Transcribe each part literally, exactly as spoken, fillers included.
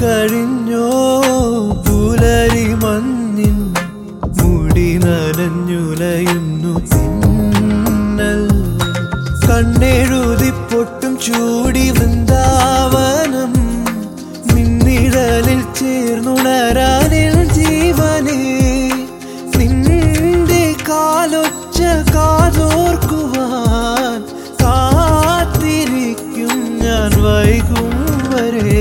കഴിഞ്ഞോ പുലരി മഞ്ഞിൻ മുടി നനഞ്ഞുലയുന്നു തിന്നൽ കണ്ണെഴുതി പൊട്ടും ചൂടി വൃന്ദാവനം നിന്നിഴലിൽ ചേർന്നുണരാനിൽ ജീവനേ നിന്റെ കാലൊച്ച കാതോർക്കുവാൻ കാത്തിരിക്കും ഞാൻ വൈകും വരെ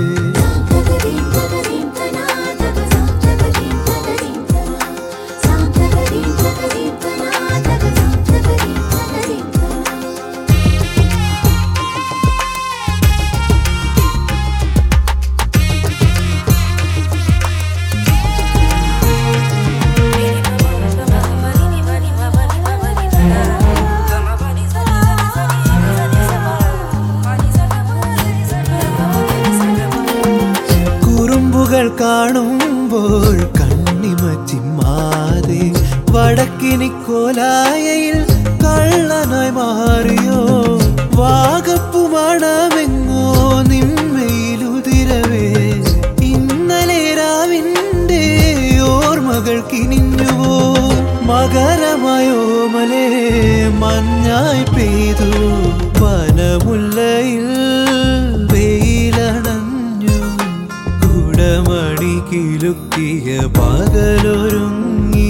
കാണുമ്പോൾ കണ്ണിമച്ചിമാതെ വടക്കിനിക്കോലായയിൽ കള്ളനായി മാറിയോ വാഗപ്പു മണമെങ്ങോ നിന്മയിലുതിരവേ ഇന്നലെ രാവിന്റെ ഓർമ്മകൾ കിനിഞ്ഞുവോ മകരമായോ മലേ മഞ്ഞായി പെയ്തു വനമുല്ലയിൽ മണി കിലുക്കിയ പകലൊരുങ്ങി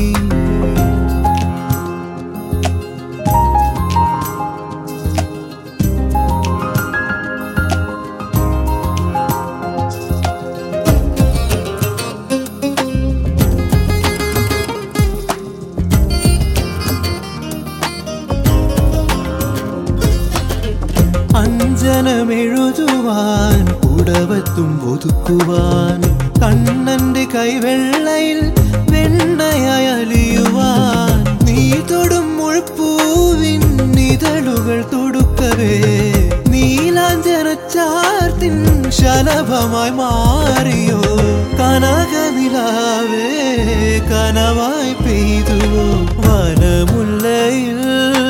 അഞ്ജനമെഴുതുവാൻ ഉടവത്തും ഒതുക്കുവാൻ കണ്ണന്റെ കൈവെള്ളയിൽ വെണ്ണയായി അലിയുവാൻ നീ തൊടും മുൾപ്പൂവിൻ ഇതളുകൾ തൊടുക്കവേ നീലാഞ്ജനച്ചാർത്തിൻ ശലഭമായി മാറിയോ കനകനിലാവേ കനവായി പെയ്തുവോ വനമുല്ലയിൽ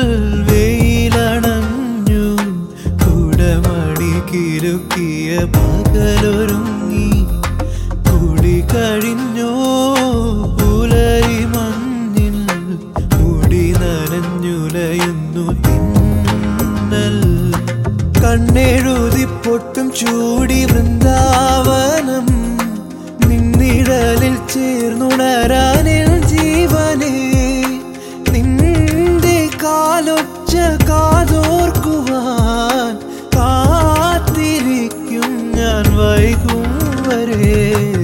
വെയിലണഞ്ഞു കുടമണി കിലുക്കിയ പകലൊരുങ്ങി കഴിഞ്ഞോ പുലരി മഞ്ഞിൽ മുടി നനഞ്ഞുലയുന്നു തിന്നൽ കണ്ണെഴുതി പൊട്ടും ചൂടി വൃന്ദാവനം നിന്നിഴലിൽ ചേർന്നുണരാനിൽ ജീവനേ നിന്റെ കാലൊച്ച കാതോർക്കുവാൻ കാത്തിരിക്കും ഞാൻ വൈകും വരെ